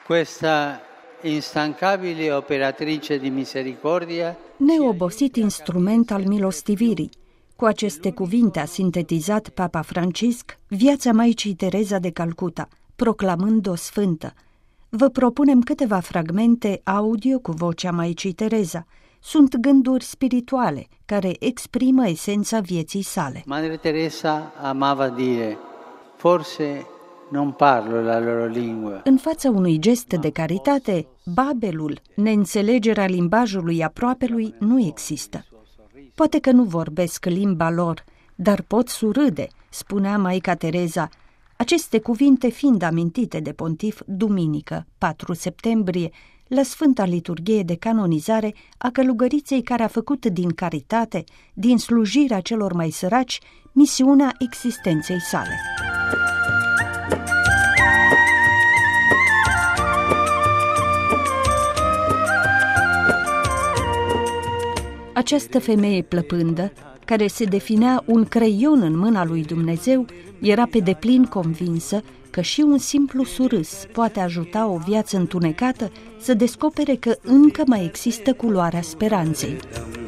Questa instancabile operatrice di misericordia, neobosit instrument al milostivirii. Cu aceste cuvinte a sintetizat Papa Francisc viața Maicii Tereza de Calcuta, proclamând-o sfântă. Vă propunem câteva fragmente audio cu vocea Maicii Tereza. Sunt gânduri spirituale care exprimă esența vieții sale. Madre Teresa amava dire, forse non parlo la loro lingua. În fața unui gest de caritate, babelul, neînțelegerea limbajului aproapelui nu există. Poate că nu vorbesc limba lor, dar pot surâde, spunea Maica Tereza, aceste cuvinte fiind amintite de pontif duminică, 4 septembrie, la Sfânta Liturghie de canonizare a călugăriței care a făcut din caritate, din slujirea celor mai săraci, misiunea existenței sale. Această femeie plăpândă, care se definea un creion în mâna lui Dumnezeu, era pe deplin convinsă că și un simplu surâs poate ajuta o viață întunecată să descopere că încă mai există culoarea speranței.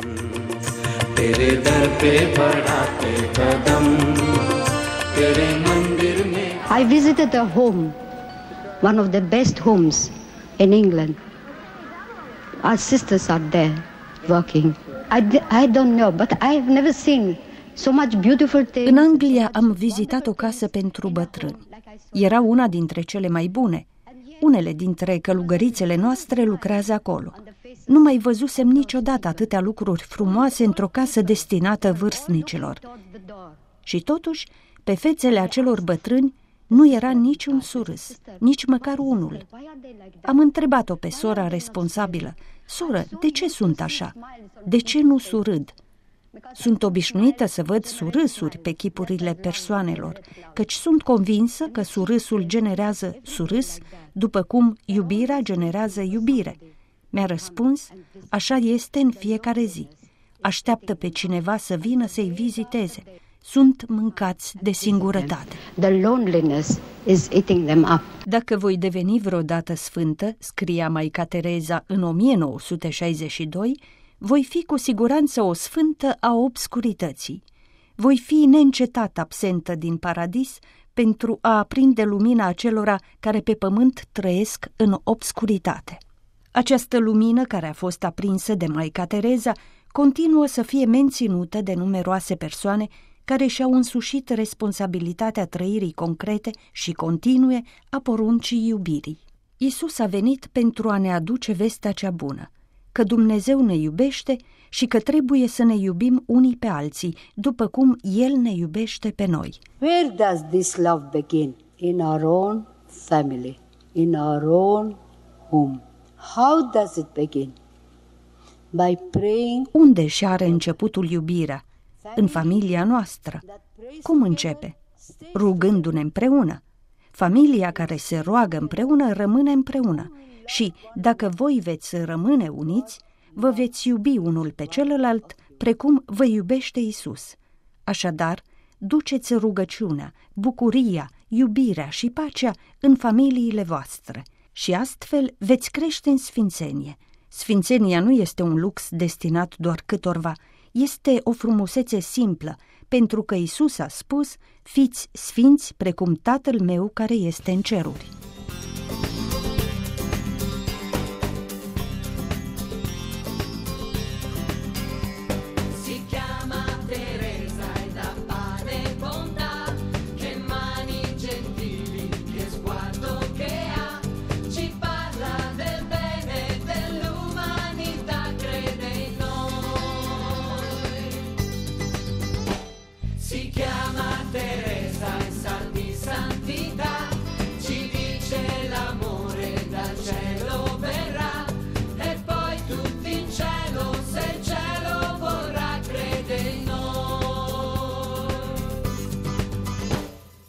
I visited a home, one of the best homes in England. Our sisters are there working. I don't know, but I have never seen so much beautiful things. În Anglia am vizitat o casă pentru bătrâni. Era una dintre cele mai bune. Unele dintre călugărițele noastre lucrează acolo. Nu mai văzusem niciodată atâtea lucruri frumoase într-o casă destinată vârstnicilor. Și totuși, pe fețele acelor bătrâni nu era niciun surâs, nici măcar unul. Am întrebat-o pe sora responsabilă, soră, de ce sunt așa? De ce nu surâd? Sunt obișnuită să văd surâsuri pe chipurile persoanelor, căci sunt convinsă că surâsul generează surâs, după cum iubirea generează iubire. Mi-a răspuns, așa este în fiecare zi. Așteaptă pe cineva să vină să-i viziteze. Sunt mâncați de singurătate. The loneliness is eating them up. Dacă voi deveni vreodată sfântă, scria Maica Tereza în 1962, voi fi cu siguranță o sfântă a obscurității. Voi fi neîncetat absentă din paradis pentru a aprinde lumina acelora care pe pământ trăiesc în obscuritate. Această lumină care a fost aprinsă de Maica Tereza continuă să fie menținută de numeroase persoane care și-au însușit responsabilitatea trăirii concrete și continue a poruncii iubirii. Iisus a venit pentru a ne aduce vestea cea bună, că Dumnezeu ne iubește și că trebuie să ne iubim unii pe alții, după cum El ne iubește pe noi. Where does this love begin? In our own family, in our own home. How does it begin? By praying. Unde și are începutul iubirea? În familia noastră. Cum începe? Rugându-ne împreună. Familia care se roagă împreună rămâne împreună. Și dacă voi veți rămâne uniți, vă veți iubi unul pe celălalt, precum vă iubește Iisus. Așadar, duceți rugăciunea, bucuria, iubirea și pacea în familiile voastre și astfel veți crește în sfințenie. Sfințenia nu este un lux destinat doar câtorva, este o frumusețe simplă, pentru că Iisus a spus, fiți sfinți precum Tatăl meu care este în ceruri.